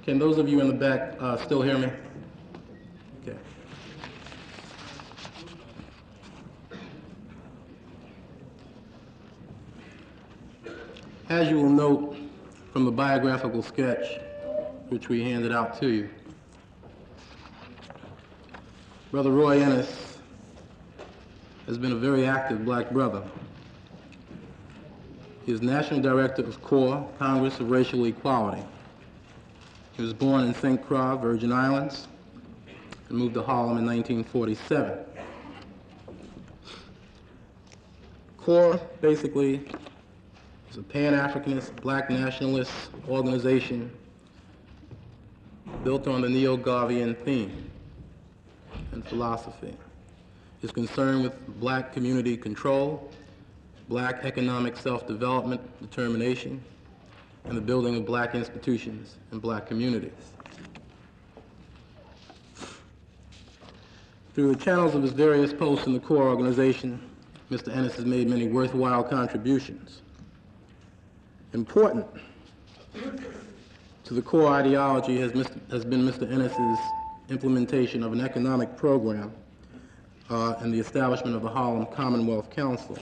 Can those of you in the back still hear me? Okay. As you will note from the biographical sketch which we handed out to you, Brother Roy Ennis has been a very active black brother. He is National Director of CORE, Congress of Racial Equality. He was born in St. Croix, Virgin Islands, and moved to Harlem in 1947. CORE basically is a Pan-Africanist, black nationalist organization built on the Neo-Garveyana theme and philosophy. It's concerned with black community control, black economic self-development, determination, and the building of black institutions and black communities. Through the channels of his various posts in the CORE organization, Mr. Ennis has made many worthwhile contributions. Important to the CORE ideology has been Mr. Ennis's implementation of an economic program and the establishment of the Harlem Commonwealth Council.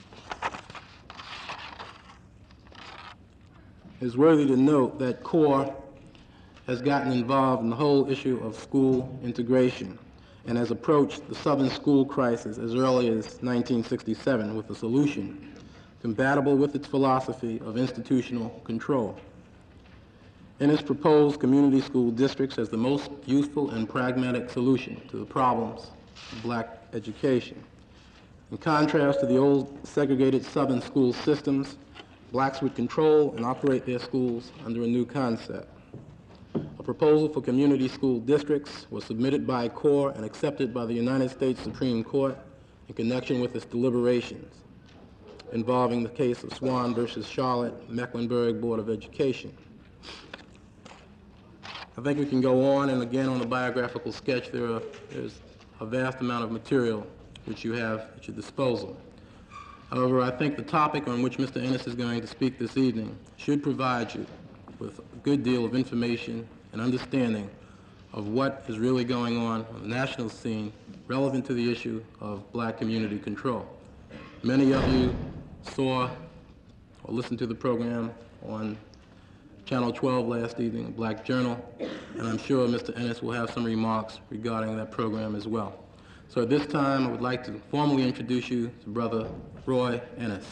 It is worthy to note that CORE has gotten involved in the whole issue of school integration and has approached the Southern school crisis as early as 1967 with a solution compatible with its philosophy of institutional control. Ennis proposed community school districts as the most useful and pragmatic solution to the problems of black education. In contrast to the old segregated Southern school systems, blacks would control and operate their schools under a new concept. A proposal for community school districts was submitted by CORE and accepted by the United States Supreme Court in connection with its deliberations involving the case of Swan versus Charlotte, Mecklenburg Board of Education. I think we can go on, and again on the biographical sketch there's a vast amount of material which you have at your disposal. However, I think the topic on which Mr. Ennis is going to speak this evening should provide you with a good deal of information and understanding of what is really going on the national scene relevant to the issue of black community control. Many of you saw or listened to the program on Channel 12 last evening, Black Journal, and I'm sure Mr. Ennis will have some remarks regarding that program as well. So at this time, I would like to formally introduce you to Brother Roy Ennis.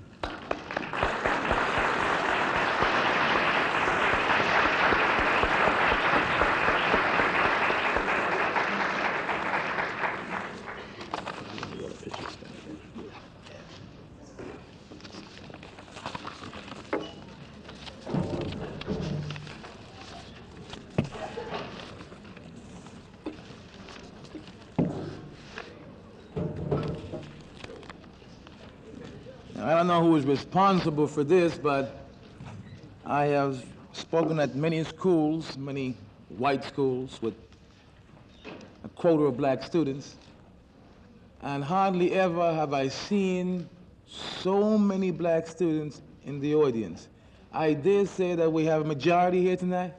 I don't know who is responsible for this, but I have spoken at many schools, many white schools with a quota of black students, and hardly ever have I seen so many black students in the audience. I dare say that we have a majority here tonight.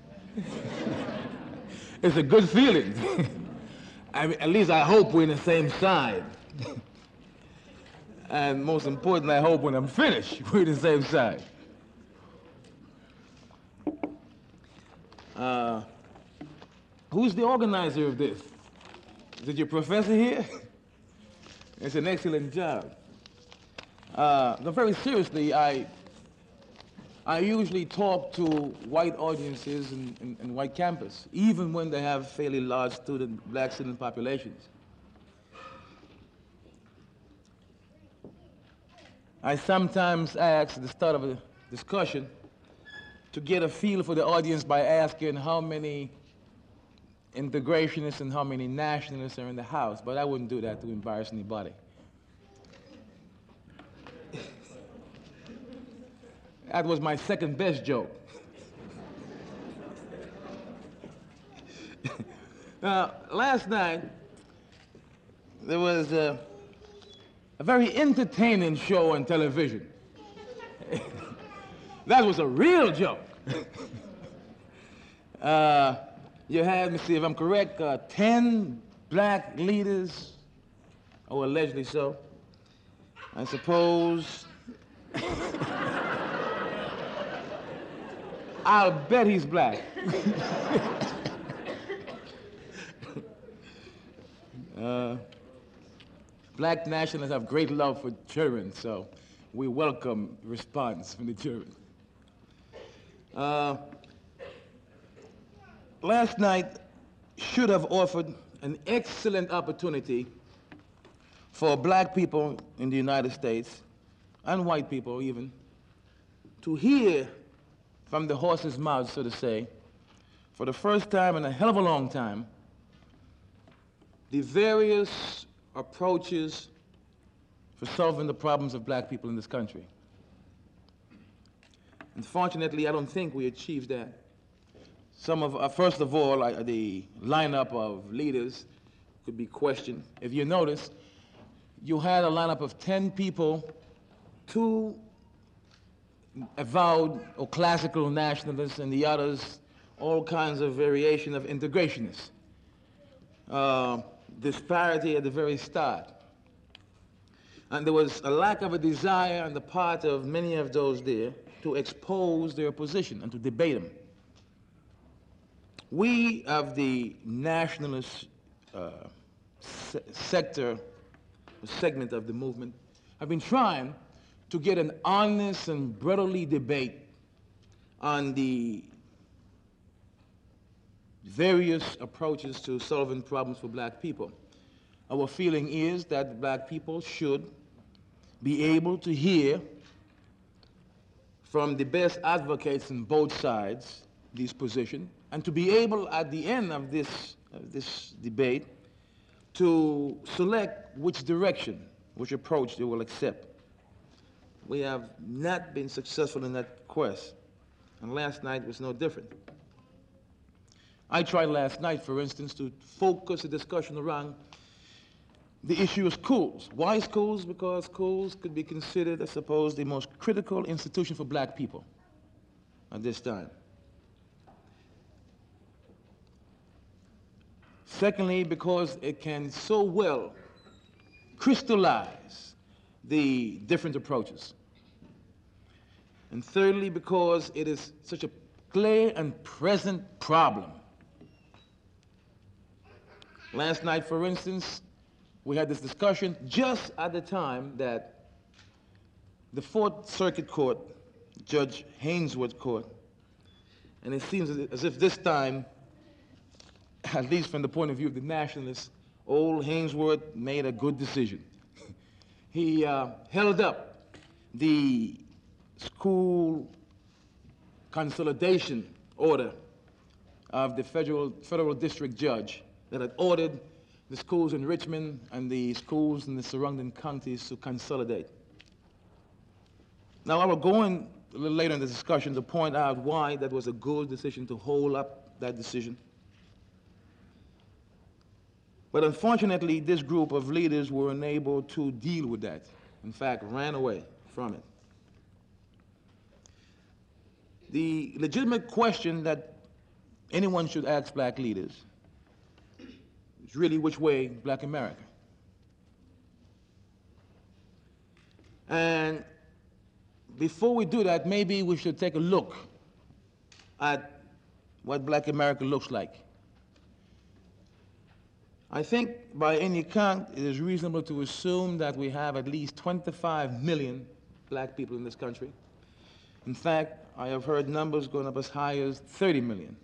It's a good feeling. I mean, at least I hope we're in the same side. And most important, I hope when I'm finished, we're the same side. Who's the organizer of this? Is it your professor here? It's an excellent job. No, very seriously, I usually talk to white audiences in white campus, even when they have fairly large black student populations. I sometimes ask at the start of a discussion to get a feel for the audience by asking how many integrationists and how many nationalists are in the house, but I wouldn't do that to embarrass anybody. That was my second best joke. Last night, there was a very entertaining show on television. That was a real joke. You had, let me see if I'm correct, 10 black leaders, or allegedly so. I suppose. I'll bet he's black. Black nationalists have great love for children, so we welcome response from the children. Last night should have offered an excellent opportunity for black people in the United States, and white people even, to hear from the horse's mouth, so to say, for the first time in a hell of a long time, the various approaches for solving the problems of black people in this country. Unfortunately, I don't think we achieved that. First of all, the lineup of leaders could be questioned. If you notice, you had a lineup of 10 people, 2 avowed or classical nationalists, and the others all kinds of variation of integrationists. Disparity at the very start. And there was a lack of a desire on the part of many of those there to expose their position and to debate them. We of the nationalist segment of the movement have been trying to get an honest and brotherly debate on the various approaches to solving problems for black people. Our feeling is that black people should be able to hear from the best advocates on both sides these positions, and to be able at the end of this debate to select which direction, which approach they will accept. We have not been successful in that quest, and last night was no different. I tried last night, for instance, to focus the discussion around the issue of schools. Why schools? Because schools could be considered, I suppose, the most critical institution for black people at this time. Secondly, because it can so well crystallize the different approaches. And thirdly, because it is such a clear and present problem. Last night, for instance, we had this discussion just at the time that the Fourth Circuit Court, Judge Haynesworth Court, and it seems as if this time, at least from the point of view of the nationalists, old Haynesworth made a good decision. He held up the school consolidation order of the federal district judge that had ordered the schools in Richmond and the schools in the surrounding counties to consolidate. Now, I will go in a little later in the discussion to point out why that was a good decision to hold up that decision. But unfortunately, this group of leaders were unable to deal with that. In fact, ran away from it. The legitimate question that anyone should ask black leaders is really which way black America? And before we do that, maybe we should take a look at what black America looks like. I think by any count, it is reasonable to assume that we have at least 25 million black people in this country. In fact, I have heard numbers going up as high as 30 million.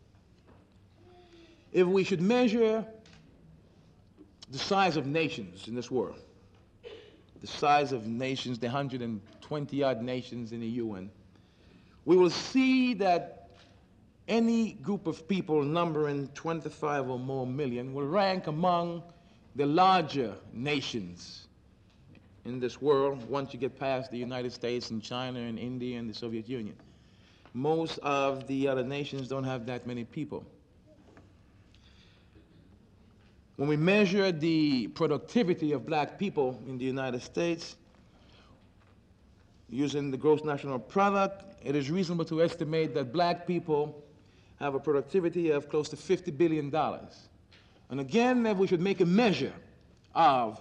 If we should measure the size of nations in this world, the size of nations, the 120-odd nations in the UN, we will see that any group of people numbering 25 or more million will rank among the larger nations in this world once you get past the United States and China and India and the Soviet Union. Most of the other nations don't have that many people. When we measure the productivity of black people in the United States using the gross national product, it is reasonable to estimate that black people have a productivity of close to $50 billion. And again, that we should make a measure of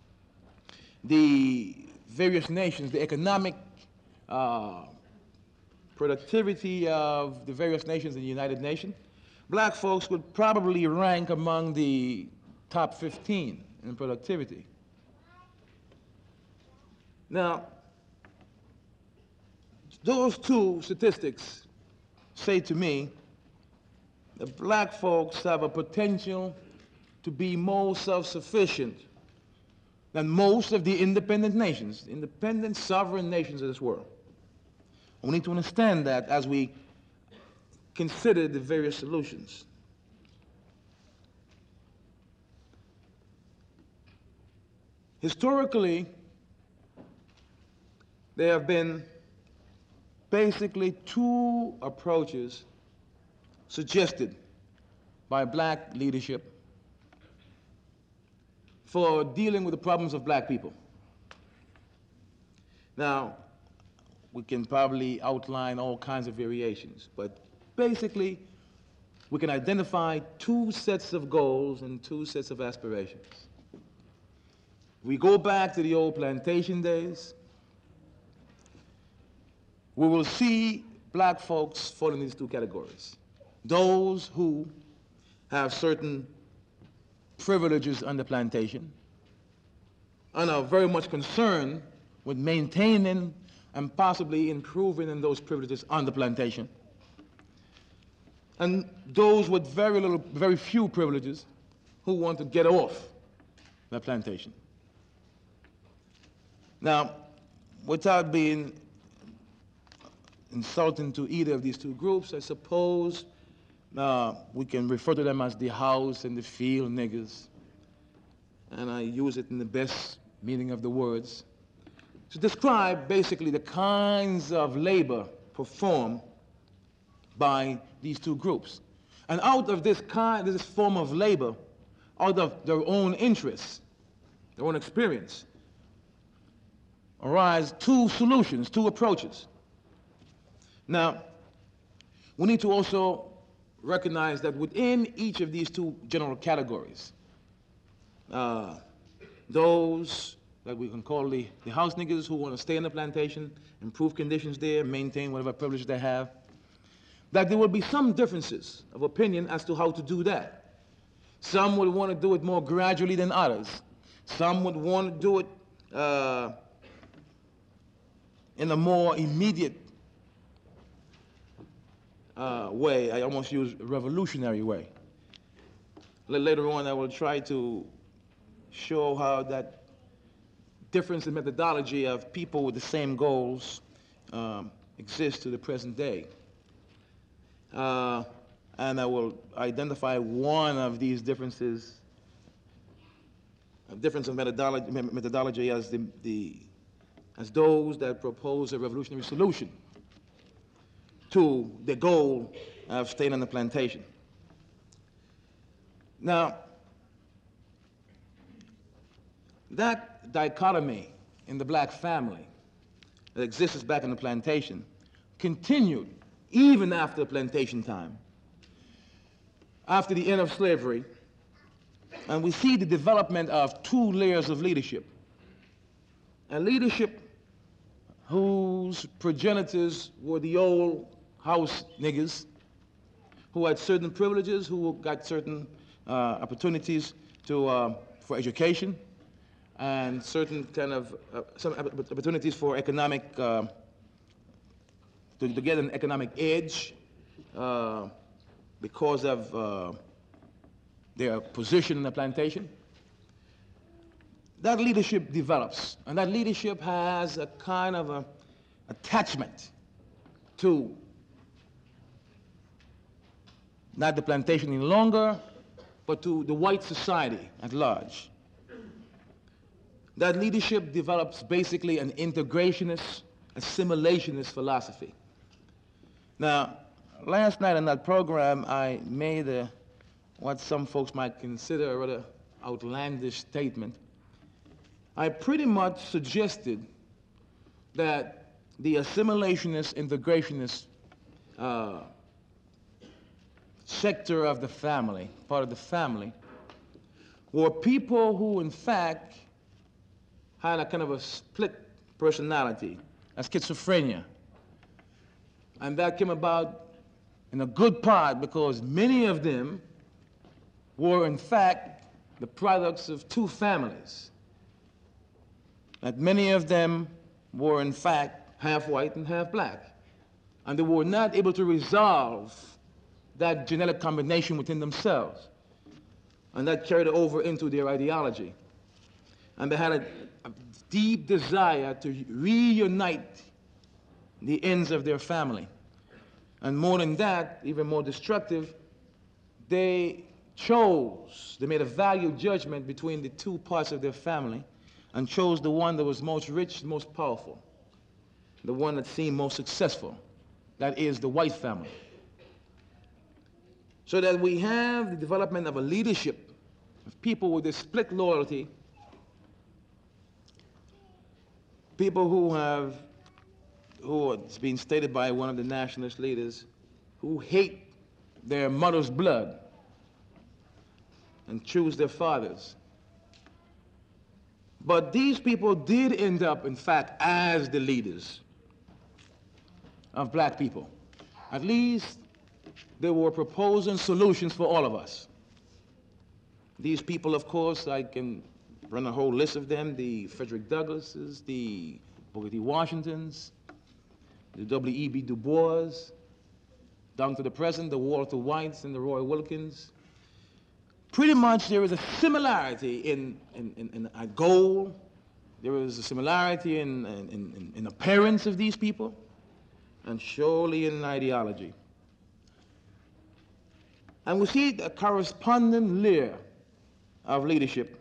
the various nations, the economic productivity of the various nations in the United Nations, black folks would probably rank among the top 15 in productivity. Now, those two statistics say to me that black folks have a potential to be more self-sufficient than most of the independent nations, independent sovereign nations of this world. We need to understand that as we consider the various solutions. Historically, there have been basically two approaches suggested by black leadership for dealing with the problems of black people. Now, we can probably outline all kinds of variations, but basically, we can identify two sets of goals and two sets of aspirations. We go back to the old plantation days, we will see black folks fall in these two categories. Those who have certain privileges on the plantation and are very much concerned with maintaining and possibly improving in those privileges on the plantation. And those with very few privileges who want to get off the plantation. Now, without being insulting to either of these two groups, I suppose we can refer to them as the house and the field niggers. And I use it in the best meaning of the words to describe basically the kinds of labor performed by these two groups. And out of this form of labor, out of their own interests, their own experience, arise two solutions, two approaches. Now, we need to also recognize that within each of these two general categories, those that we can call the house niggas who want to stay on the plantation, improve conditions there, maintain whatever privilege they have, that there will be some differences of opinion as to how to do that. Some would want to do it more gradually than others. Some would want to do it in a more immediate way. I almost use revolutionary way. Later on, I will try to show how that difference in methodology of people with the same goals exists to the present day. And I will identify one of these differences, a difference in methodology as as those that propose a revolutionary solution to the goal of staying on the plantation. Now, that dichotomy in the black family that exists back in the plantation continued even after plantation time, after the end of slavery, and we see the development of two layers of leadership. A leadership whose progenitors were the old house niggas, who had certain privileges, who got certain opportunities for education, and certain kind of some opportunities for economic, to get an economic edge because of their position in the plantation. That leadership develops, and that leadership has a kind of attachment to not the plantation any longer, but to the white society at large. That leadership develops basically an integrationist, assimilationist philosophy. Now, last night on that program, I made what some folks might consider a rather outlandish statement. I pretty much suggested that the assimilationist, integrationist sector of the family, part of the family, were people who, in fact, had a kind of a split personality, a schizophrenia. And that came about in a good part because many of them were, in fact, the products of two families. That many of them were, in fact, half white and half black. And they were not able to resolve that genetic combination within themselves. And that carried over into their ideology. And they had a deep desire to reunite the ends of their family. And more than that, even more destructive, they made a value judgment between the two parts of their family and chose the one that was most rich, most powerful, the one that seemed most successful. That is the white family. So that we have the development of a leadership of people with this split loyalty, people who it's been stated by one of the nationalist leaders, who hate their mother's blood and choose their fathers. But these people did end up, in fact, as the leaders of black people. At least they were proposing solutions for all of us. These people, of course, I can run a whole list of them, the Frederick Douglasses, the Booker T. Washingtons, the W.E.B. Du Bois, down to the present, the Walter Whites and the Roy Wilkins. Pretty much there is a similarity in a goal. There is a similarity in appearance of these people, and surely in ideology. And we see a corresponding layer of leadership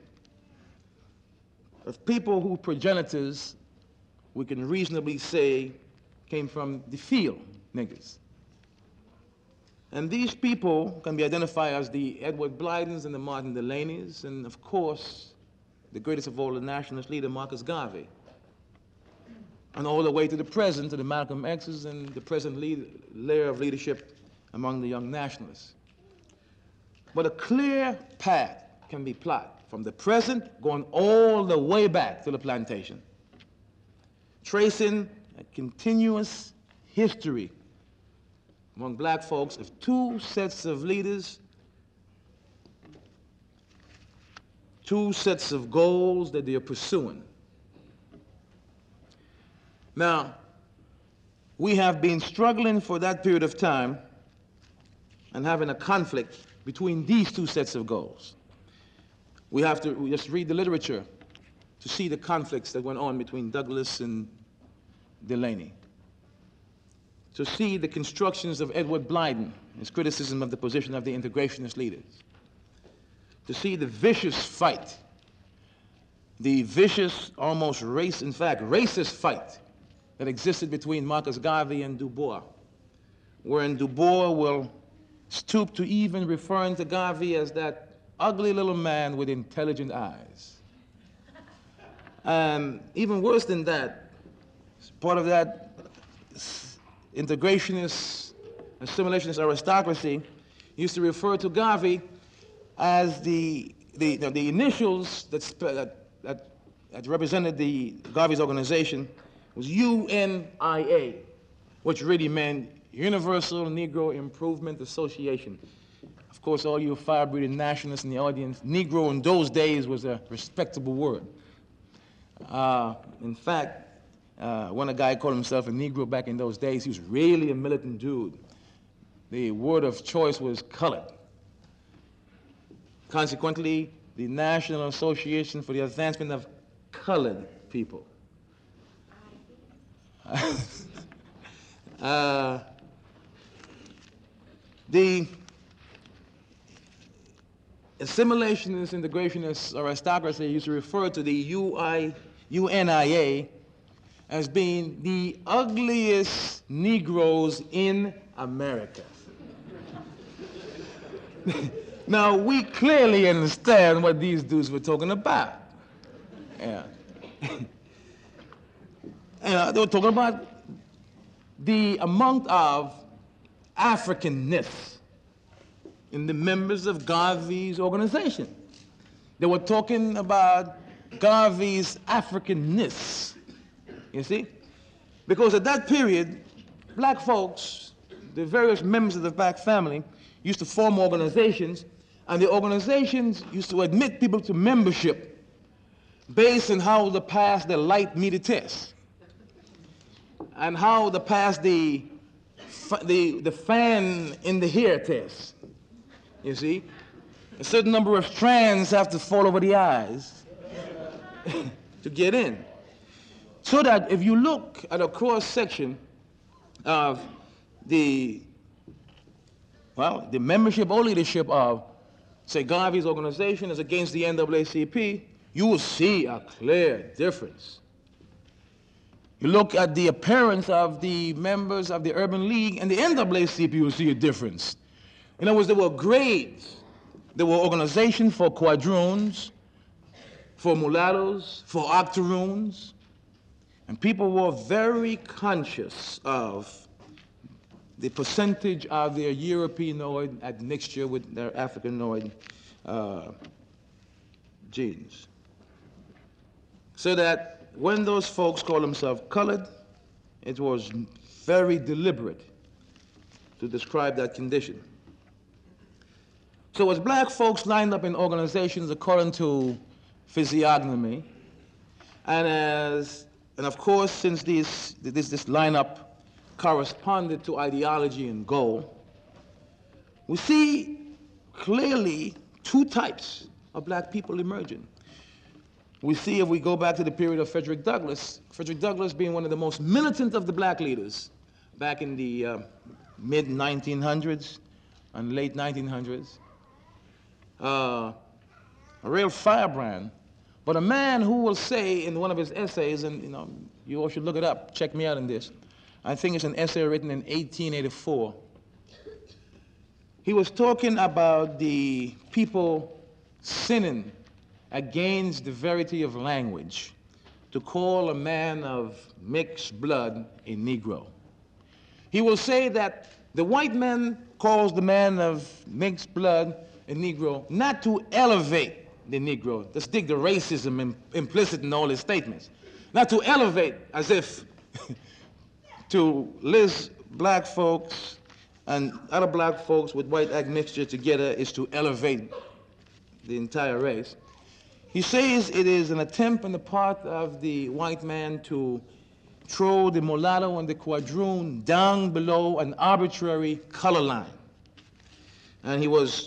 of people whose progenitors, we can reasonably say, came from the field niggers. And these people can be identified as the Edward Blydens and the Martin Delaney's, and of course, the greatest of all, the nationalist leader, Marcus Garvey. And all the way to the present, to the Malcolm X's and the present layer of leadership among the young nationalists. But a clear path can be plotted from the present going all the way back to the plantation, tracing a continuous history among black folks of two sets of leaders, two sets of goals that they are pursuing. Now, we have been struggling for that period of time and having a conflict between these two sets of goals. We have to just read the literature to see the conflicts that went on between Douglass and Delaney, to see the constructions of Edward Blyden, his criticism of the position of the integrationist leaders, to see the vicious fight, the vicious, almost racist fight that existed between Marcus Garvey and Du Bois, wherein Du Bois will stoop to even referring to Garvey as that ugly little man with intelligent eyes. Even worse than that, part of that integrationist, assimilationist aristocracy used to refer to Garvey as the initials that represented Garvey's organization was UNIA, which really meant Universal Negro Improvement Association. Of course, all you fire-breathing nationalists in the audience, Negro in those days was a respectable word. In fact, when a guy called himself a Negro back in those days, he was really a militant dude. The word of choice was colored. Consequently, the National Association for the Advancement of Colored People. The assimilationist, integrationist aristocracy used to refer to the UNIA as being the ugliest Negroes in America. Now, we clearly understand what these dudes were talking about. Yeah. And they were talking about the amount of Africanness in the members of Garvey's organization. They were talking about Garvey's Africanness, you see? Because at that period, black folks, the various members of the black family, used to form organizations, and the organizations used to admit people to membership based on how they passed the light meter test and how they passed the fan in the hair test. You see? A certain number of strands have to fall over the eyes to get in. So that if you look at a cross-section of the membership or leadership of, say, Garvey's organization is against the NAACP, you will see a clear difference. You look at the appearance of the members of the Urban League and the NAACP, you will see a difference. In other words, there were grades. There were organizations for quadroons, for mulattoes, for octoroons, and people were very conscious of the percentage of their Europeanoid admixture with their Africanoid genes. So that when those folks call themselves colored, it was very deliberate to describe that condition. So as black folks lined up in organizations according to physiognomy, and of course, since this lineup corresponded to ideology and goal, we see clearly two types of black people emerging. We see, if we go back to the period of Frederick Douglass being one of the most militant of the black leaders back in the mid-1900s and late 1900s, a real firebrand, but a man who will say in one of his essays, and you all should look it up, check me out on this, I think it's an essay written in 1884. He was talking about the people sinning against the verity of language to call a man of mixed blood a Negro. He will say that the white man calls the man of mixed blood a Negro not to elevate the Negro. Let's dig the racism implicit in all his statements. Not to elevate, as if to list black folks and other black folks with white admixture together is to elevate the entire race. He says it is an attempt on the part of the white man to throw the mulatto and the quadroon down below an arbitrary color line. And he was,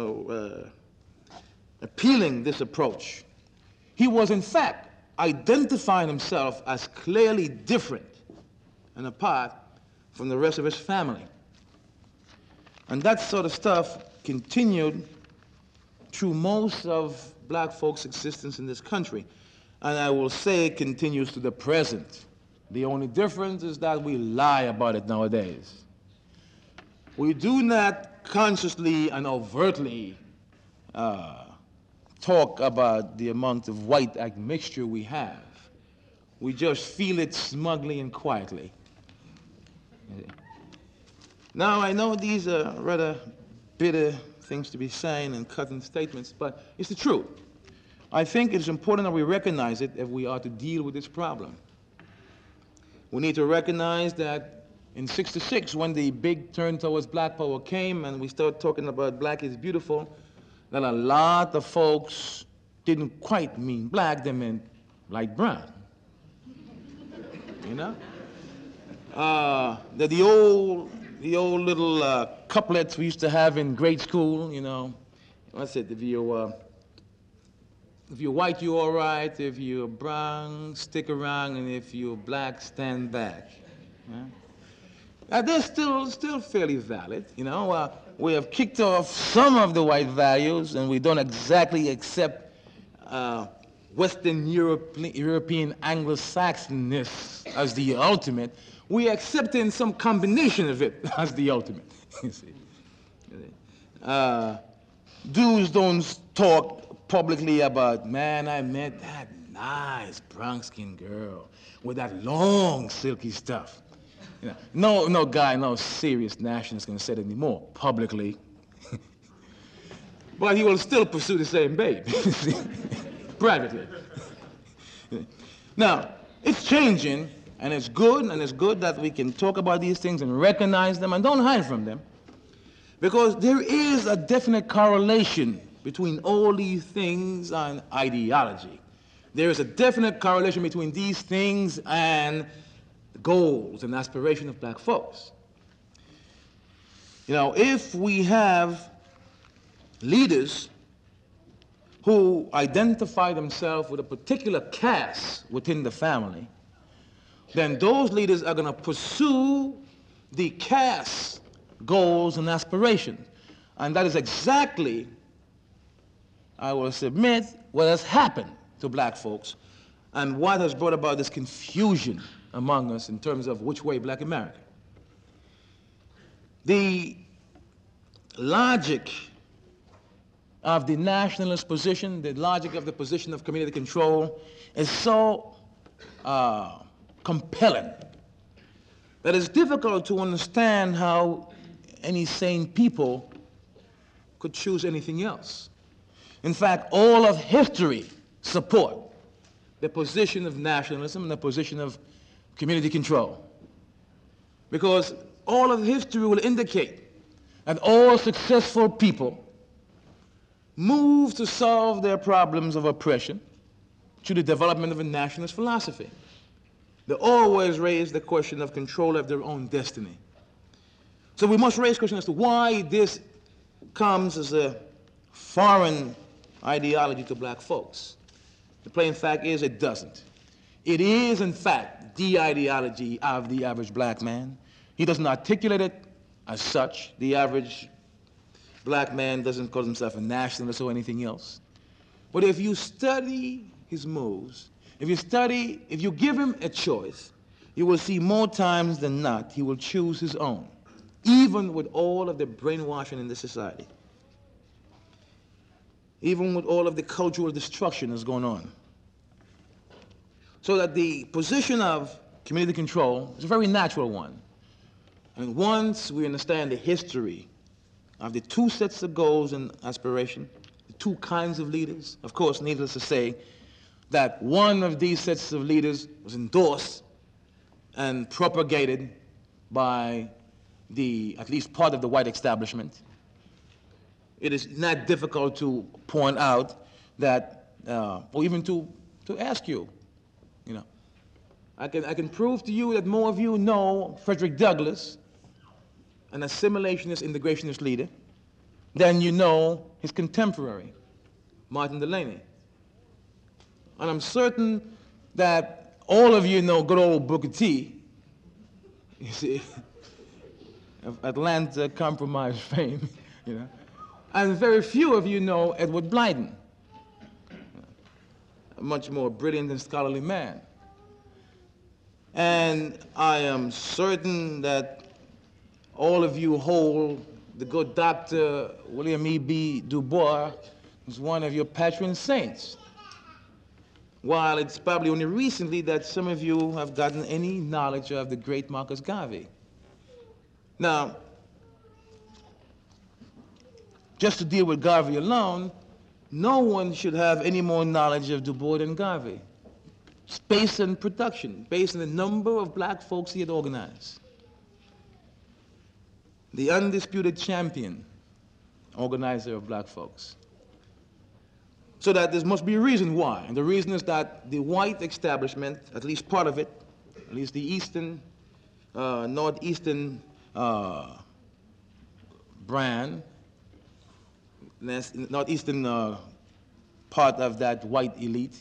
appealing this approach. He was, in fact, identifying himself as clearly different and apart from the rest of his family. And that sort of stuff continued through most of black folks' existence in this country. And I will say it continues to the present. The only difference is that we lie about it nowadays. We do not consciously and overtly talk about the amount of white admixture we have. We just feel it smugly and quietly. Now, I know these are rather bitter things to be saying and cutting statements, but it's the truth. I think it's important that we recognize it if we are to deal with this problem. We need to recognize that in '66, when the big turn towards black power came and we started talking about black is beautiful, that a lot of folks didn't quite mean black, they meant light brown. That the old little couplets we used to have in grade school, what's it, if you're white, you're all right, if you're brown, stick around, and if you're black, stand back. They're still fairly valid, We have kicked off some of the white values, and we don't exactly accept Western European Anglo-Saxonness as the ultimate. We accept in some combination of it as the ultimate. You see, dudes don't talk publicly about, man, I met that nice brown-skinned girl with that long silky stuff. No guy, no serious nationalist can say it anymore publicly. But he will still pursue the same babe, privately. Now, it's changing, and it's good that we can talk about these things and recognize them and don't hide from them, because there is a definite correlation between all these things and ideology. There is a definite correlation between these things and goals and aspirations of black folks. You know, if we have leaders who identify themselves with a particular caste within the family, then those leaders are going to pursue the caste goals and aspirations. And that is exactly, I will submit, what has happened to black folks and what has brought about this confusion among us in terms of which way black America. The logic of the nationalist position, the logic of the position of community control is so compelling that it's difficult to understand how any sane people could choose anything else. In fact, all of history support the position of nationalism and the position of community control. Because all of history will indicate that all successful people move to solve their problems of oppression through the development of a nationalist philosophy. They always raise the question of control of their own destiny. So we must raise the question as to why this comes as a foreign ideology to black folks. The plain fact is it doesn't. It is, in fact, the ideology of the average black man. He doesn't articulate it as such. The average black man doesn't call himself a nationalist or anything else. But if you study his moves, if you give him a choice, you will see more times than not he will choose his own, even with all of the brainwashing in the society, even with all of the cultural destruction that's going on. So that the position of community control is a very natural one. And once we understand the history of the two sets of goals and aspiration, the two kinds of leaders, of course, needless to say, that one of these sets of leaders was endorsed and propagated by at least part of the white establishment. It is not difficult to point out that, or even to ask you, you know, I can prove to you that more of you know Frederick Douglass, an assimilationist, integrationist leader, than you know his contemporary, Martin Delany. And I'm certain that all of you know good old Booker T, you see, of Atlanta Compromise fame, you know. And very few of you know Edward Blyden, a much more brilliant and scholarly man. And I am certain that all of you hold the good Dr. William E.B. Du Bois as one of your patron saints, while it's probably only recently that some of you have gotten any knowledge of the great Marcus Garvey. Now, just to deal with Garvey alone, no one should have any more knowledge of Du Bois than Garvey. Space and production, based on the number of black folks he had organized. The undisputed champion organizer of black folks. So that there must be a reason why. And the reason is that the white establishment, at least part of it, at least the eastern, northeastern brand, northeastern part of that white elite,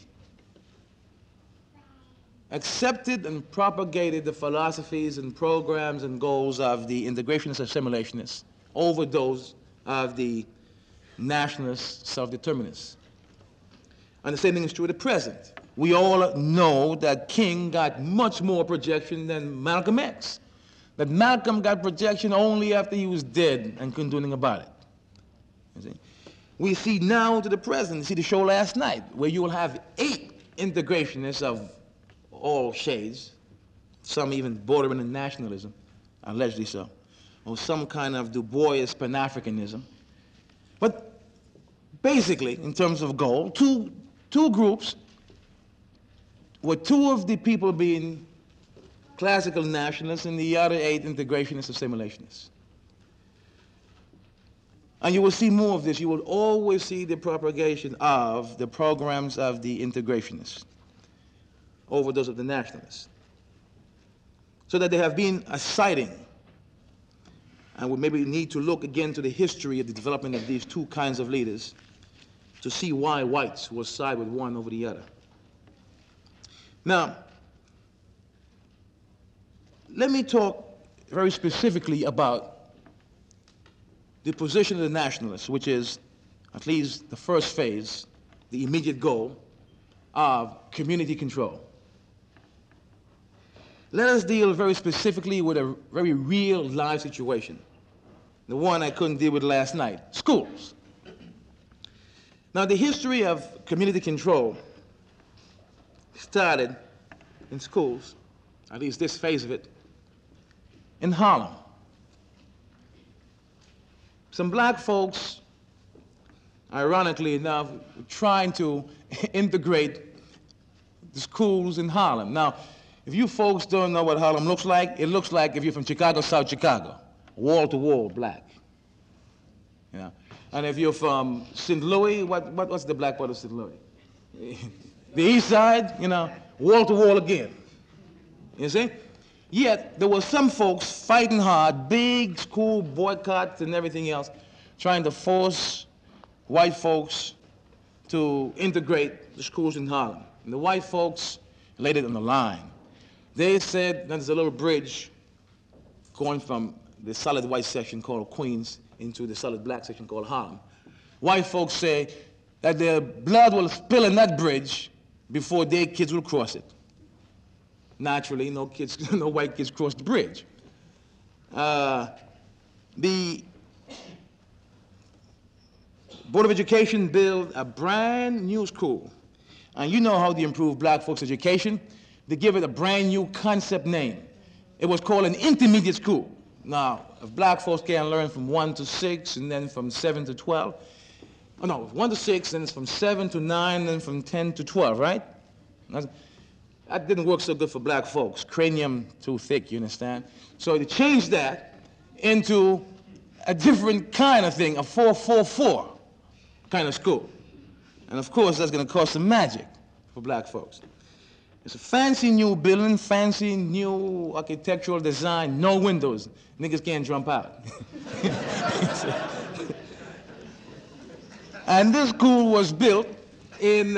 accepted and propagated the philosophies and programs and goals of the integrationists, assimilationists over those of the nationalists, self-determinists. And the same thing is true of the present. We all know that King got much more projection than Malcolm X. That Malcolm got projection only after he was dead and couldn't do anything about it. You see? We see now to the present, you see the show last night, where you will have 8 integrationists of all shades, some even bordering on nationalism, allegedly so, or some kind of Du Bois Pan-Africanism. But basically, in terms of goal, two groups, with two of the people being classical nationalists and the other 8 integrationists, assimilationists. And you will see more of this. You will always see the propagation of the programs of the integrationists over those of the nationalists. So that there have been a sighting, and we maybe need to look again to the history of the development of these two kinds of leaders to see why whites will side with one over the other. Now, let me talk very specifically about the position of the nationalists, which is at least the first phase, the immediate goal of community control. Let us deal very specifically with a very real life situation, the one I couldn't deal with last night, schools. Now, the history of community control started in schools, at least this phase of it, in Harlem. Some black folks, ironically enough, were trying to integrate the schools in Harlem. Now, if you folks don't know what Harlem looks like, it looks like if you're from Chicago, South Chicago, wall-to-wall black. Yeah. And if you're from St. Louis, what's the black part of St. Louis? The east side, you know, wall-to-wall again. You see? Yet, there were some folks fighting hard, big school boycotts and everything else, trying to force white folks to integrate the schools in Harlem. And the white folks laid it on the line. They said there's a little bridge going from the solid white section called Queens into the solid black section called Harlem. White folks say that their blood will spill in that bridge before their kids will cross it. Naturally, no white kids cross the bridge. The Board of Education built a brand new school. And you know how they improve black folks' education. They give it a brand new concept name. It was called an intermediate school. Now, if black folks can learn from 1 to 6 and then from 7 to 12, oh no, 1 to 6, then it's from 7 to 9, then from 10 to 12, right? That didn't work so good for black folks. Cranium too thick, you understand? So they changed that into a different kind of thing, a 4-4-4 kind of school. And of course, that's going to cost some magic for black folks. It's a fancy new building, fancy new architectural design, no windows. Niggas can't jump out. And this school was built in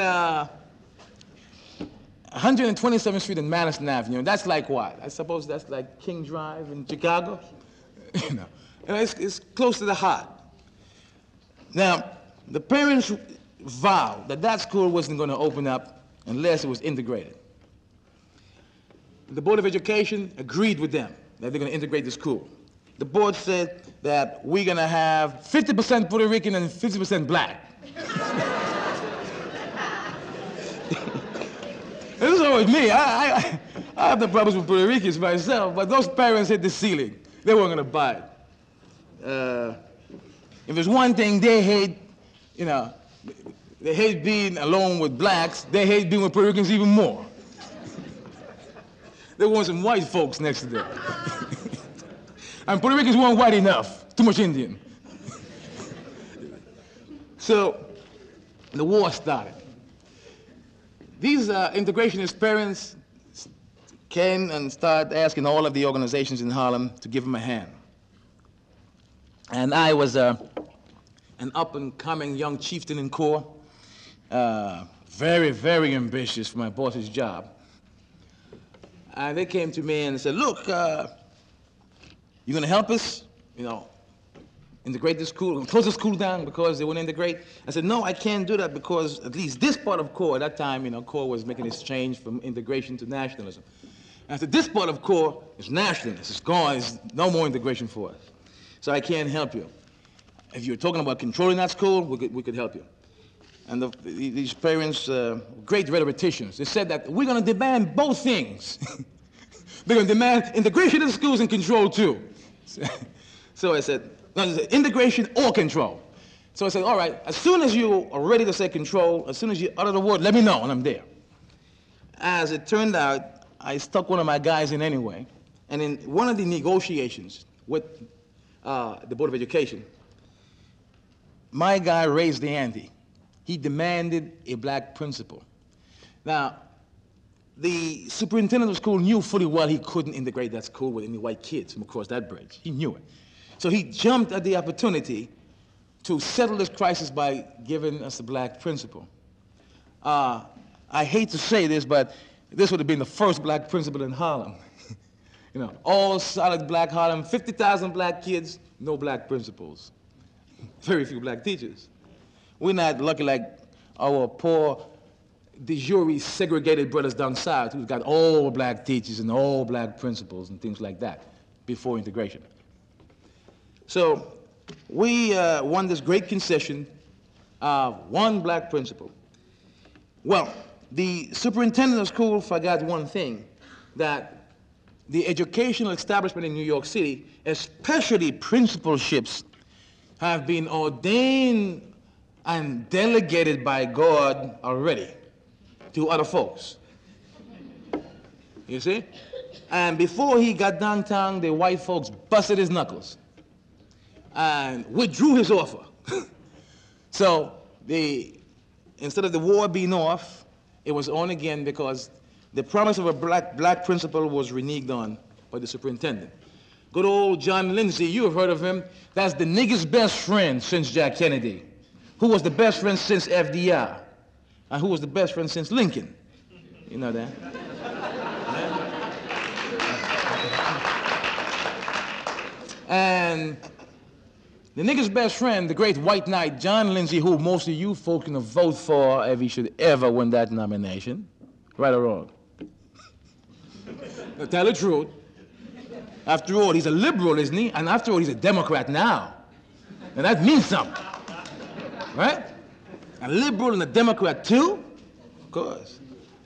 127th Street and Madison Avenue. That's like what? I suppose that's like King Drive in Chicago. You know, and it's close to the heart. Now, the parents vowed that that school wasn't going to open up unless it was integrated. The Board of Education agreed with them that they're going to integrate the school. The board said that we're going to have 50% Puerto Rican and 50% black. This is always me. I have the problems with Puerto Ricans myself, but those parents hit the ceiling. They weren't going to buy it. If there's one thing they hate, you know, they hate being alone with blacks, they hate being with Puerto Ricans even more. They want some white folks next to them. And Puerto Ricans weren't white enough, too much Indian. So the war started. These integrationist parents came and started asking all of the organizations in Harlem to give them a hand. And I was an up-and-coming young chieftain in Corps, very, very ambitious for my boss's job. And they came to me and said, look, you're going to help us, you know, integrate this school, close the school down because they wouldn't integrate? I said, no, I can't do that because at least this part of Corps, at that time, you know, Corps was making this change from integration to nationalism. And I said, this part of Corps is nationalist. It's gone. There's no more integration for us. So I can't help you. If you're talking about controlling that school, we could help you. And these parents, great rhetoricians, they said that we're going to demand both things. They're going to demand integration of the schools and control too. So I said, no, integration or control. So I said, all right, as soon as you are ready to say control, as soon as you utter the word, let me know, and I'm there. As it turned out, I stuck one of my guys in anyway, and in one of the negotiations with the Board of Education, my guy raised the ante. He demanded a black principal. Now, the superintendent of the school knew fully well he couldn't integrate that school with any white kids from across that bridge. He knew it. So he jumped at the opportunity to settle this crisis by giving us a black principal. I hate to say this, but this would have been the first black principal in Harlem. You know, all solid black Harlem, 50,000 black kids, no black principals. Very few black teachers. We're not lucky like our poor, de jure segregated brothers down south who've got all black teachers and all black principals and things like that before integration. So we won this great concession of one black principal. Well, the superintendent of school forgot one thing, that the educational establishment in New York City, especially principalships, have been ordained and delegated by God already to other folks. You see? And before he got downtown, the white folks busted his knuckles and withdrew his offer. So instead of the war being off, it was on again because the promise of a black principal was reneged on by the superintendent. Good old John Lindsay, you have heard of him. That's the nigger's best friend since Jack Kennedy, who was the best friend since FDR, and who was the best friend since Lincoln. You know that? And the nigger's best friend, the great white knight, John Lindsay, who most of you folks can vote for if he should ever win that nomination. Right or wrong? Now, tell the truth. After all, he's a liberal, isn't he? And after all, he's a Democrat now. And that means something. Right? A liberal and a Democrat too? Of course.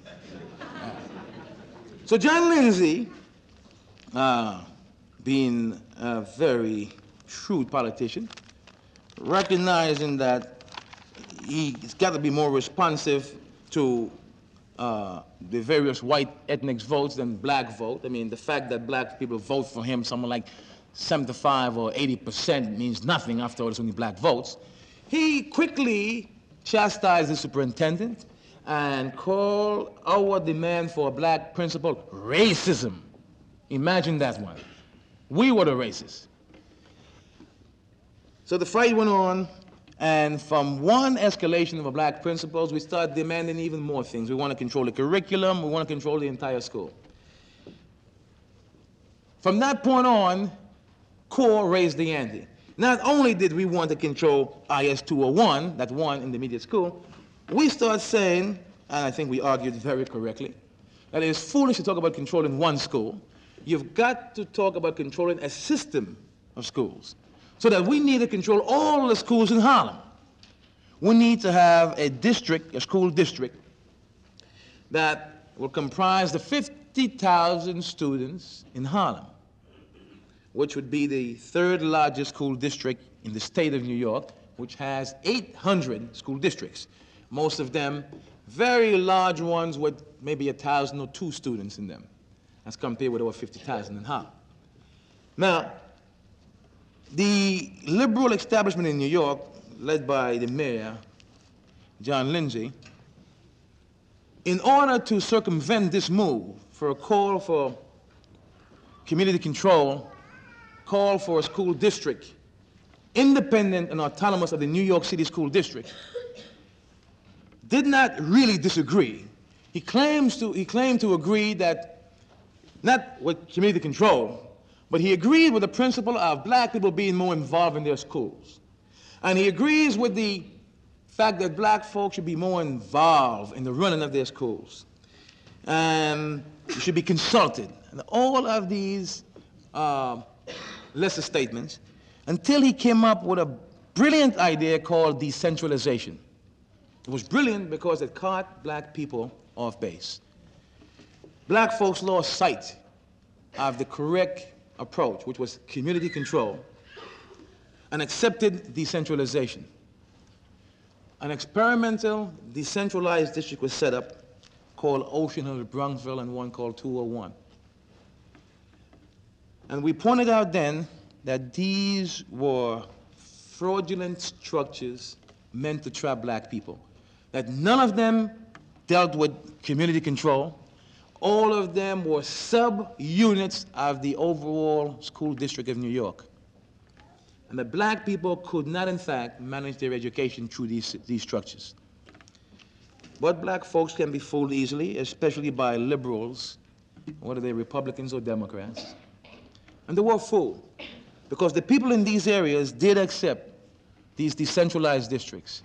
So John Lindsay, being a very shrewd politician, recognizing that he's got to be more responsive to the various white ethnic votes than black vote. I mean, the fact that black people vote for him, something like 75 or 80% means nothing. After all, it's only black votes. He quickly chastised the superintendent and called our demand for a black principal racism. Imagine that one. We were the racists. So the fight went on, and from one escalation of a black principals, we started demanding even more things. We want to control the curriculum, we want to control the entire school. From that point on, CORE raised the ante. Not only did we want to control IS 201, that one intermediate school, we started saying, and I think we argued very correctly, that it is foolish to talk about controlling one school. You've got to talk about controlling a system of schools. So that we need to control all the schools in Harlem. We need to have a district, a school district, that will comprise the 50,000 students in Harlem, which would be the third largest school district in the state of New York, which has 800 school districts. Most of them very large ones with maybe 1,000 or 2 students in them, as compared with over 50,000 in Harlem. Now, the liberal establishment in New York, led by the mayor, John Lindsay, in order to circumvent this move for a call for community control, call for a school district independent and autonomous of the New York City School District, did not really disagree. He claimed to agree that, not with community control, but he agreed with the principle of black people being more involved in their schools. And he agrees with the fact that black folks should be more involved in the running of their schools. And should be consulted. And all of these lesser statements, until he came up with a brilliant idea called decentralization. It was brilliant because it caught black people off base. Black folks lost sight of the correct approach, which was community control, and accepted decentralization. An experimental decentralized district was set up called Ocean Hill, Bronxville, and one called 201. And we pointed out then that these were fraudulent structures meant to trap black people, that none of them dealt with community control. All of them were sub-units of the overall school district of New York. And the black people could not, in fact, manage their education through these structures. But black folks can be fooled easily, especially by liberals, whether they're Republicans or Democrats. And they were fooled, because the people in these areas did accept these decentralized districts.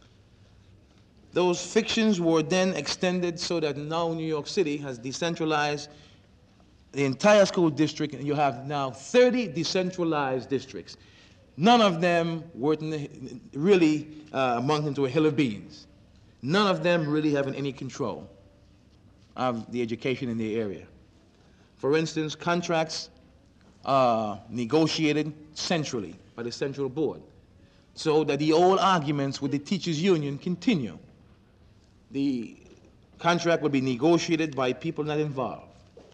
Those fictions were then extended so that now New York City has decentralized the entire school district, and you have now 30 decentralized districts. None of them were really amounting into a hill of beans. None of them really having any control of the education in the area. For instance, contracts are negotiated centrally by the central board, so that the old arguments with the teachers' union continue. The contract would be negotiated by people not involved.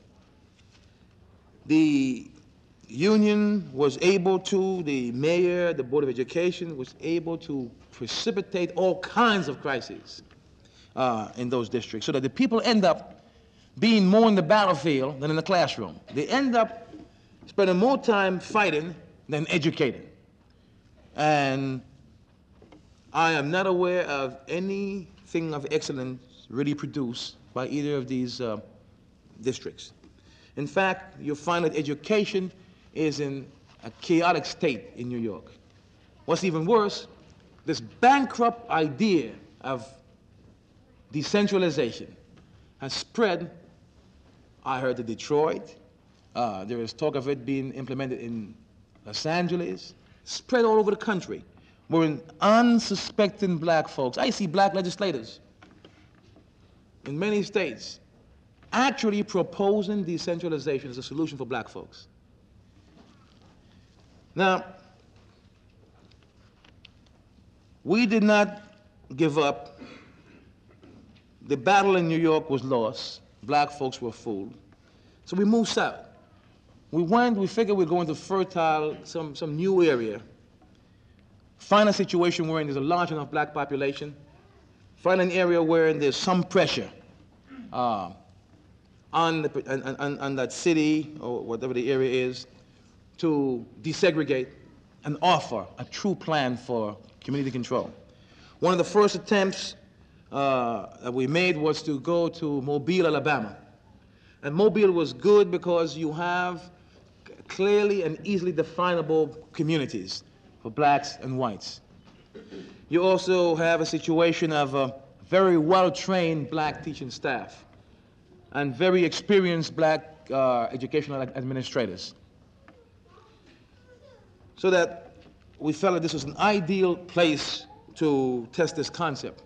The union was able to, the mayor, the Board of Education was able to precipitate all kinds of crises in those districts, so that the people end up being more in the battlefield than in the classroom. They end up spending more time fighting than educating. And I am not aware of anything of excellence really produced by either of these districts. In fact, you'll find that education is in a chaotic state in New York. What's even worse, this bankrupt idea of decentralization has spread, I heard, to Detroit. There is talk of it being implemented in Los Angeles, spread all over the country, where unsuspecting black folks, I see black legislators in many states actually proposing decentralization as a solution for black folks. Now, we did not give up. The battle in New York was lost. Black folks were fooled. So we moved south. We figured we'd go into fertile, some new area, find a situation where there's a large enough black population, find an area where there's some pressure on that city or whatever the area is to desegregate and offer a true plan for community control. One of the first attempts that we made was to go to Mobile, Alabama. And Mobile was good because you have clearly and easily definable communities for blacks and whites. You also have a situation of a very well-trained black teaching staff and very experienced black educational administrators. So that we felt that this was an ideal place to test this concept.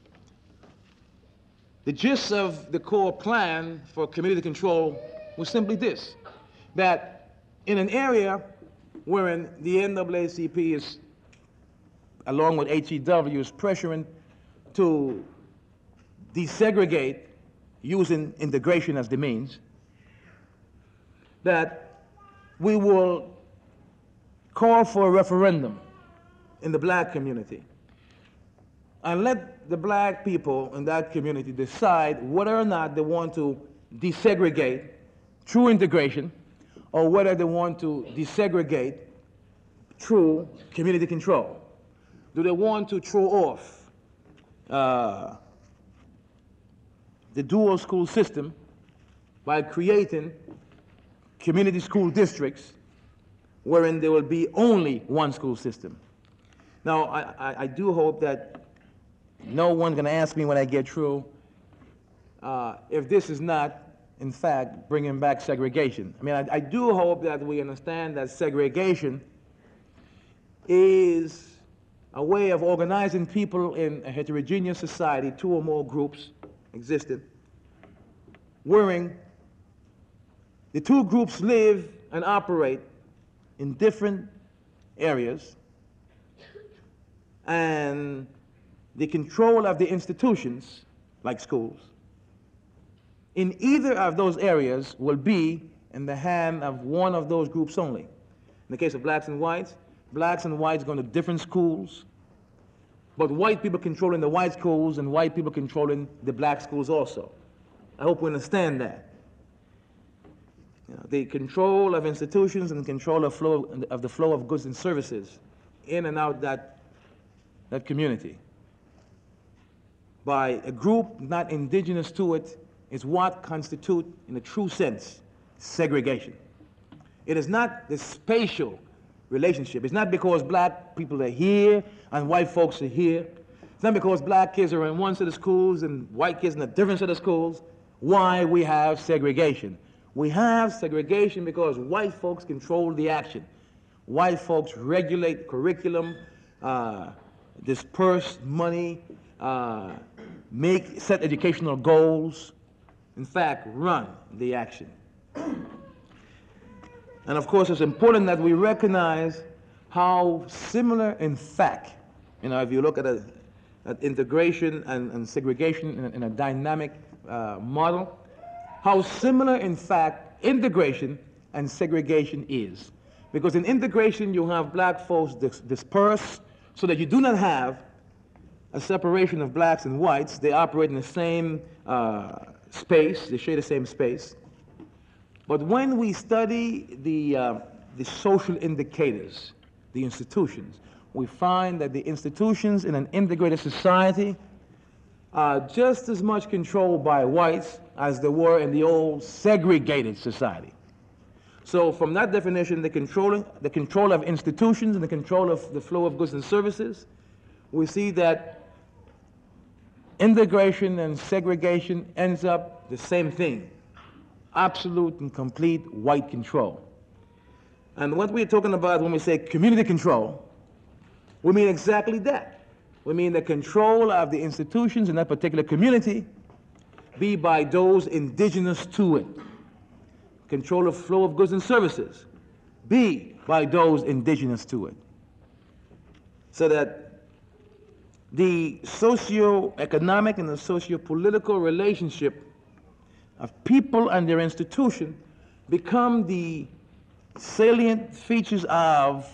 The gist of the core plan for community control was simply this, that in an area wherein the NAACP is, along with HEW, is pressuring to desegregate using integration as the means, that we will call for a referendum in the black community and let the black people in that community decide whether or not they want to desegregate through integration or whether they want to desegregate through community control. Do they want to throw off the dual school system by creating community school districts wherein there will be only one school system? Now, I do hope that no one's going to ask me when I get through if this is not, in fact, bringing back segregation. I mean, I do hope that we understand that segregation is a way of organizing people in a heterogeneous society, two or more groups existed, wherein the two groups live and operate in different areas, and the control of the institutions, like schools, in either of those areas will be in the hand of one of those groups only. In the case of blacks and whites going to different schools, but white people controlling the white schools and white people controlling the black schools also. I hope we understand that. You know, the control of institutions and the control of the flow of goods and services in and out that community by a group not indigenous to it is what constitutes, in a true sense, segregation. It is not the spatial relationship. It's not because black people are here and white folks are here. It's not because black kids are in one set of schools and white kids in a different set of schools why we have segregation. We have segregation because white folks control the action. White folks regulate curriculum, disperse money, set educational goals, in fact, run the action. And of course, it's important that we recognize how similar, in fact, you know, if you look at integration and segregation in a dynamic model, how similar, in fact, integration and segregation is. Because in integration, you have black folks dispersed so that you do not have a separation of blacks and whites. They operate in the same space, they share the same space. But when we study the social indicators, the institutions, we find that the institutions in an integrated society are just as much controlled by whites as they were in the old segregated society. So from that definition, the control of institutions and the control of the flow of goods and services, we see that integration and segregation ends up the same thing. Absolute and complete white control. And what we're talking about when we say community control, we mean exactly that. We mean the control of the institutions in that particular community be by those indigenous to it. Control of flow of goods and services be by those indigenous to it. So that the socio-economic and the socio-political relationship of people and their institution become the salient features of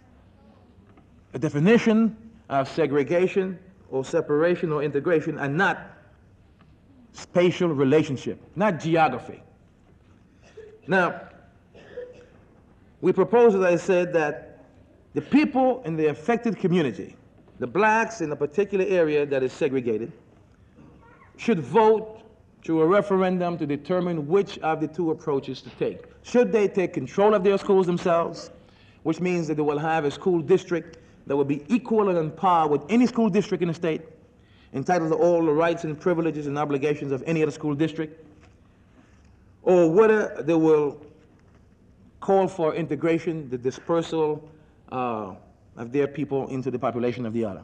a definition of segregation or separation or integration, and not spatial relationship, not geography. Now, we propose, as I said, that the people in the affected community, the blacks in a particular area that is segregated, should vote through a referendum to determine which of the two approaches to take. Should they take control of their schools themselves, which means that they will have a school district that will be equal and on par with any school district in the state, entitled to all the rights and privileges and obligations of any other school district, or whether they will call for integration, the dispersal of their people into the population of the other.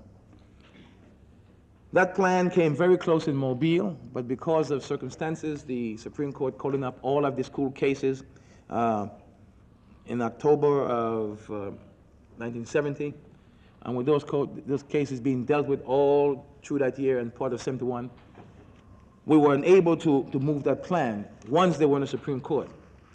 That plan came very close in Mobile, but because of circumstances, the Supreme Court calling up all of the school cases in October of 1970, and with those cases being dealt with all through that year and part of 71, we were unable to move that plan once they were in the Supreme Court.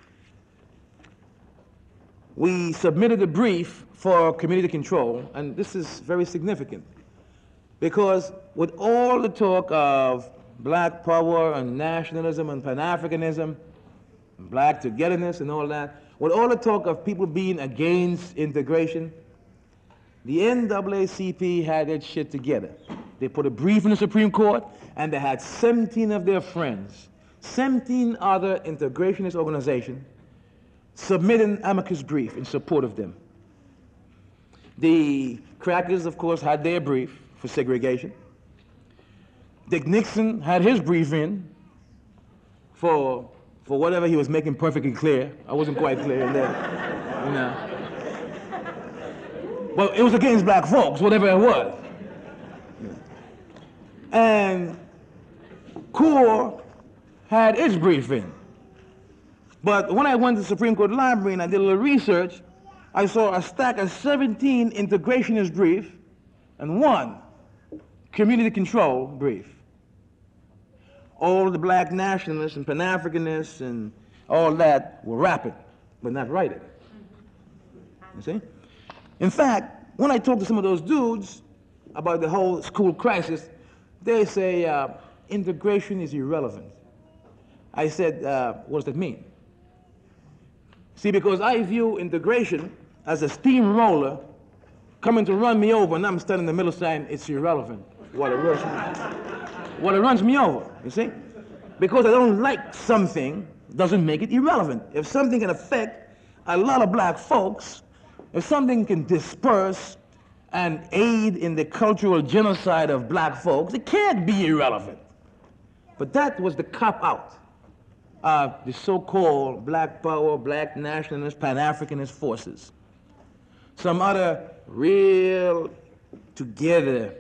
We submitted a brief for community control, and this is very significant, because with all the talk of black power and nationalism and Pan-Africanism, and black togetherness and all that, with all the talk of people being against integration, the NAACP had its shit together. They put a brief in the Supreme Court, and they had 17 of their friends, 17 other integrationist organizations, submit an amicus brief in support of them. The crackers, of course, had their brief for segregation. Dick Nixon had his brief in for whatever he was making perfectly clear. I wasn't quite clear in that, you know. Well, it was against black folks, whatever it was. And CORE had its brief in. But when I went to the Supreme Court Library and I did a little research, I saw a stack of 17 integrationist briefs and one community control brief, all the black nationalists and Pan-Africanists and all that were rapping, but not writing. You see? In fact, when I talk to some of those dudes about the whole school crisis, they say integration is irrelevant. I said, what does that mean? See, because I view integration as a steamroller coming to run me over, and I'm standing in the middle saying it's irrelevant while it runs me over, you see? Because I don't like something doesn't make it irrelevant. If something can affect a lot of black folks, if something can disperse and aid in the cultural genocide of black folks, it can't be irrelevant. But that was the cop-out of the so-called black power, black nationalist, Pan-Africanist forces. Some other real together,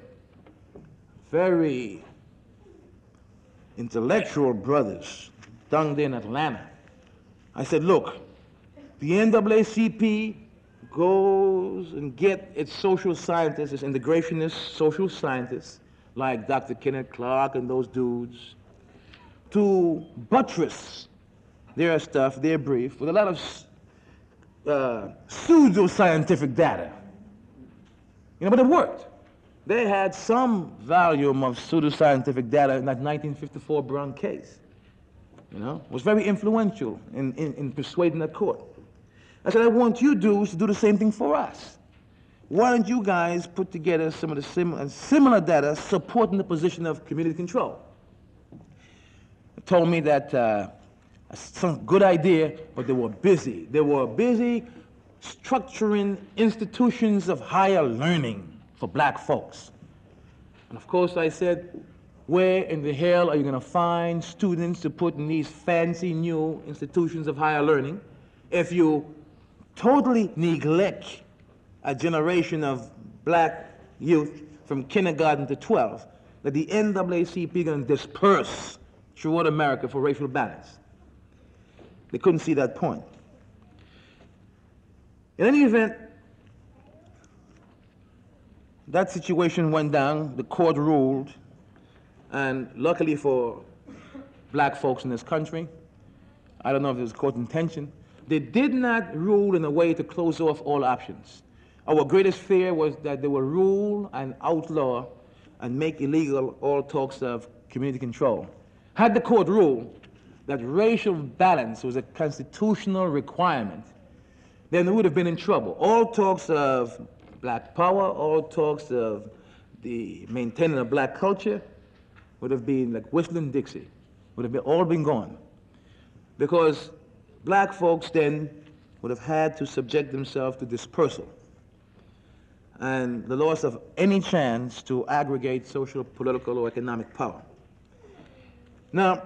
very intellectual brothers down there in Atlanta. I said, look, the NAACP goes and get its social scientists, its integrationist social scientists, like Dr. Kenneth Clark and those dudes, to buttress their stuff, their brief, with a lot of pseudo-scientific data. You know, but it worked. They had some volume of pseudo-scientific data in that 1954 Brown case. You know, it was very influential in persuading the court. I said, I want you dudes to do the same thing for us. Why don't you guys put together some of the similar data supporting the position of community control? They told me that some good idea, but they were busy. They were busy structuring institutions of higher learning for black folks. And of course I said, where in the hell are you going to find students to put in these fancy new institutions of higher learning if you totally neglect a generation of black youth from kindergarten to 12 that the NAACP is going to disperse throughout America for racial balance? They couldn't see that point. In any event, that situation went down, the court ruled, and luckily for black folks in this country, I don't know if it was court intention, they did not rule in a way to close off all options. Our greatest fear was that they will rule and outlaw and make illegal all talks of community control. Had the court ruled that racial balance was a constitutional requirement, then we would have been in trouble. All talks of black power, all talks of the maintaining of black culture would have been like whistling Dixie, would have all been gone. Because black folks then would have had to subject themselves to dispersal and the loss of any chance to aggregate social, political, or economic power. Now,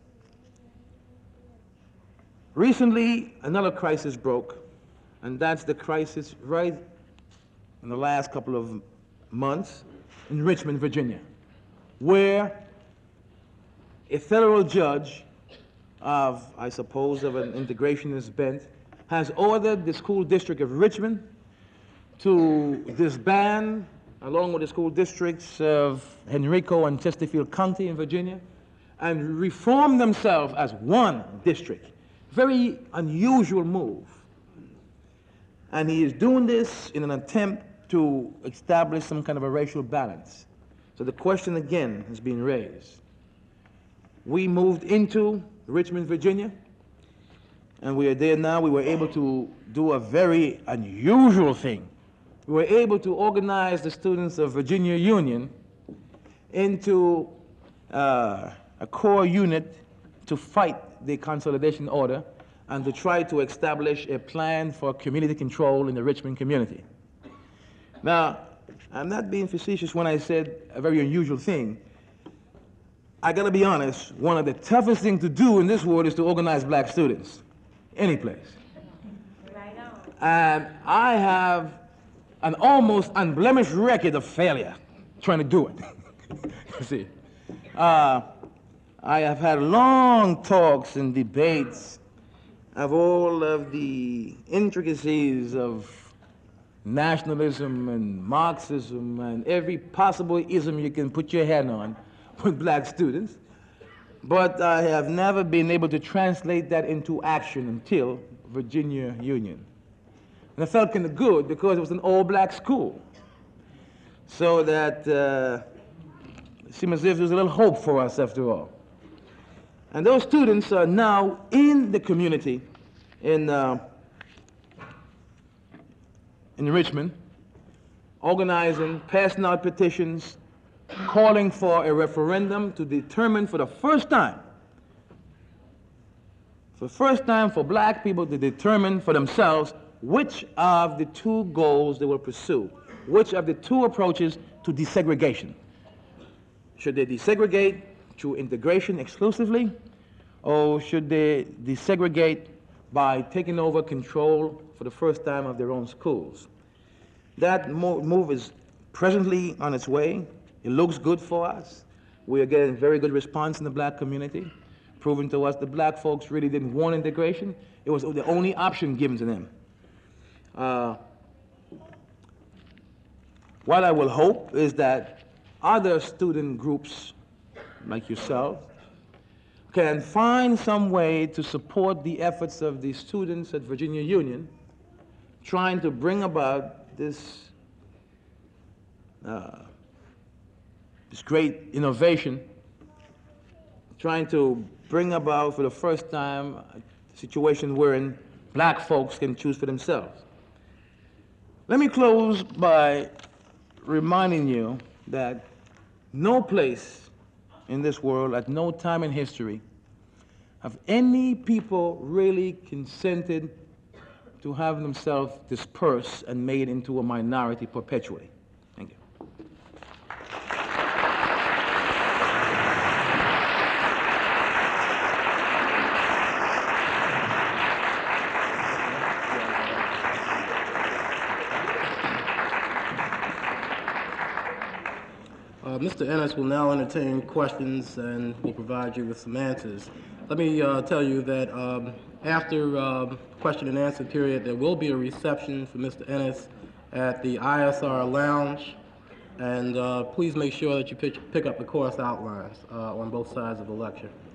recently, another crisis broke, and that's the crisis right in the last couple of months in Richmond, Virginia, where a federal judge of, I suppose, of an integrationist bent has ordered the school district of Richmond to disband, along with the school districts of Henrico and Chesterfield County in Virginia, and reform themselves as one district. Very unusual move. And he is doing this in an attempt to establish some kind of a racial balance. So the question again is being raised. We moved into Richmond, Virginia, and we are there now. We were able to do a very unusual thing. We were able to organize the students of Virginia Union into a core unit to fight the consolidation order and to try to establish a plan for community control in the Richmond community. Now, I'm not being facetious when I said a very unusual thing. I gotta be honest, one of the toughest things to do in this world is to organize black students, any place. Right on. And I have an almost unblemished record of failure trying to do it. You see, I have had long talks and debates of all of the intricacies of nationalism and Marxism and every possible ism you can put your hand on with black students. But I have never been able to translate that into action until Virginia Union. And I felt kind of good because it was an all-black school. So that it seemed as if there was a little hope for us after all. And those students are now in the community in Richmond, organizing, passing out petitions, calling for a referendum to determine for the first time for black people to determine for themselves which of the two goals they will pursue, which of the two approaches to desegregation. Should they desegregate through integration exclusively, or should they desegregate by taking over control for the first time of their own schools? That move is presently on its way. It looks good for us. We are getting very good response in the black community, proving to us the black folks really didn't want integration. It was the only option given to them. What I will hope is that other student groups like yourself can find some way to support the efforts of the students at Virginia Union trying to bring about this great innovation, trying to bring about for the first time a situation wherein black folks can choose for themselves. Let me close by reminding you that no place in this world, at no time in history, have any people really consented to have themselves dispersed and made into a minority perpetually. Thank you. Mr. Ennis will now entertain questions and will provide you with some answers. Let me tell you that after question and answer period, there will be a reception for Mr. Ennis at the ISR Lounge, and please make sure that you pick up the course outlines on both sides of the lecture.